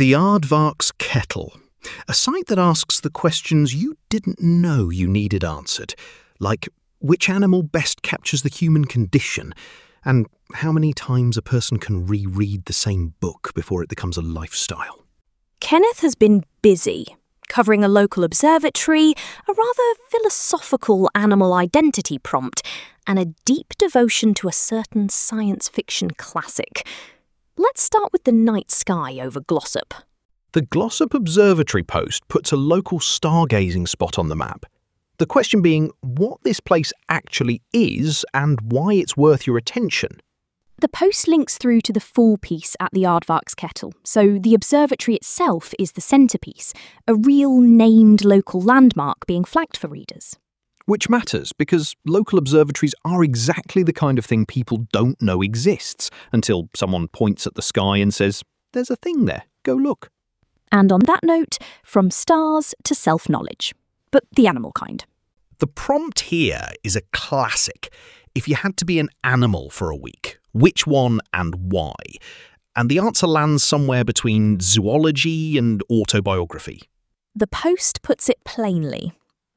The Aardvark's Kettle, a site that asks the questions you didn't know you needed answered, like which animal best captures the human condition, and how many times a person can reread the same book before it becomes a lifestyle. Kenneth has been busy, covering a local observatory, a rather philosophical animal identity prompt, and a deep devotion to a certain science fiction classic. Let's start with the night sky over Glossop. The Glossop Observatory post puts a local stargazing spot on the map. The question being what this place actually is and why it's worth your attention. The post links through to the full piece at the Aardvark's Kettle, so the observatory itself is the centrepiece, a real named local landmark being flagged for readers. Which matters, because local observatories are exactly the kind of thing people don't know exists until someone points at the sky and says, "There's a thing there, go look." And on that note, from stars to self-knowledge, but the animal kind. The prompt here is a classic. If you had to be an animal for a week, which one and why? And the answer lands somewhere between zoology and autobiography. The post puts it plainly.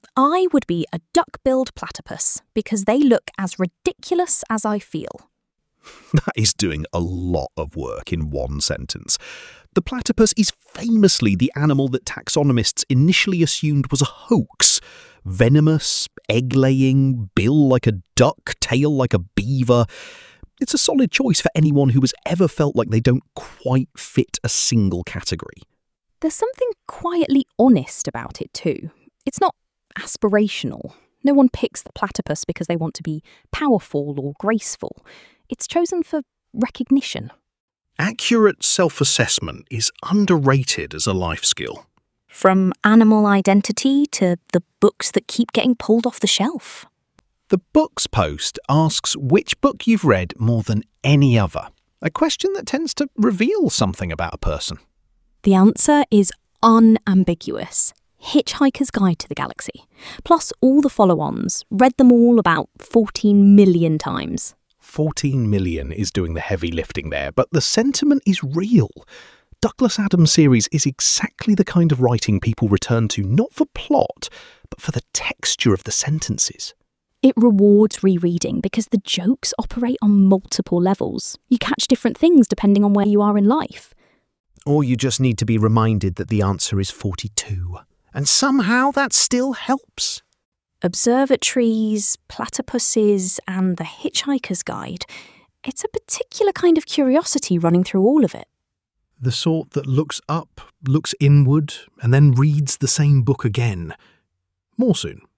I would be a duck-billed platypus because they look as ridiculous as I feel. That is doing a lot of work in one sentence. The platypus is famously the animal that taxonomists initially assumed was a hoax. Venomous, egg-laying, bill like a duck, tail like a beaver. It's a solid choice for anyone who has ever felt like they don't quite fit a single category. There's something quietly honest about it too. It's not aspirational. No one picks the platypus because they want to be powerful or graceful. It's chosen for recognition. Accurate self-assessment is underrated as a life skill. From animal identity to the books that keep getting pulled off the shelf. The Books post asks which book you've read more than any other, a question that tends to reveal something about a person. The answer is unambiguous. Hitchhiker's Guide to the Galaxy. Plus all the follow-ons. Read them all about 14 million times. 14 million is doing the heavy lifting there, but the sentiment is real. Douglas Adams' series is exactly the kind of writing people return to not for plot, but for the texture of the sentences. It rewards rereading because the jokes operate on multiple levels. You catch different things depending on where you are in life. Or you just need to be reminded that the answer is 42. And somehow that still helps. Observatories, platypuses, and the Hitchhiker's Guide. It's a particular kind of curiosity running through all of it. The sort that looks up, looks inward, and then reads the same book again. More soon.